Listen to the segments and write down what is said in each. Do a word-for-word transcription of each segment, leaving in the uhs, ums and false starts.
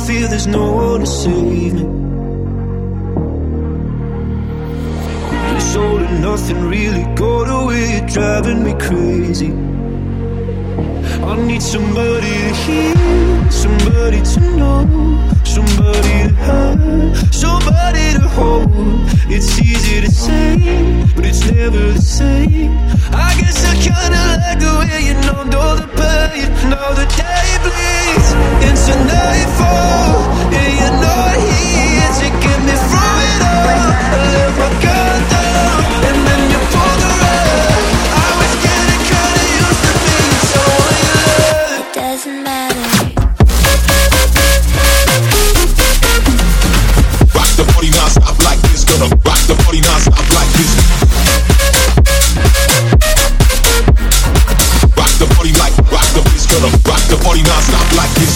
feel there's no one to save me. This all and nothing really got away, you're driving me crazy. I need somebody to hear, somebody to know, somebody to have, somebody to hold. It's easy to say, but it's never the same. I guess I kinda like the way you numbed all the pain. Now the day bleeds into nightfall, and you're not here to get me through it all. I let my guard down, and then you pulled the rug. I was getting kinda used to being someone you love. It doesn't matter. Rock the party non-stop like this, gonna rock the party non-stop like this. Rock the party like, rock the bitch, gonna rock the party non-stop like this.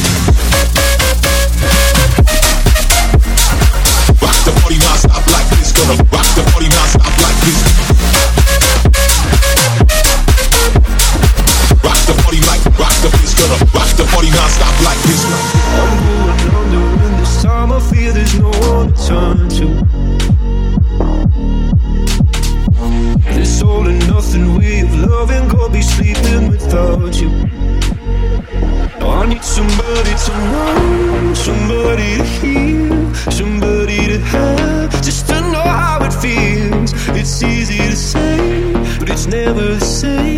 Rock the party non-stop like this, gonna rock the party non-stop like this. Rock the party like, rock the bitch, gonna rock the party non-stop like this. I'm going under, and this time I feel there's no one to turn to. This all and nothing way of loving, gonna be sleeping without you. I need somebody to know, somebody to hear, somebody to have, just to know how it feels. It's easy to say, but it's never the same.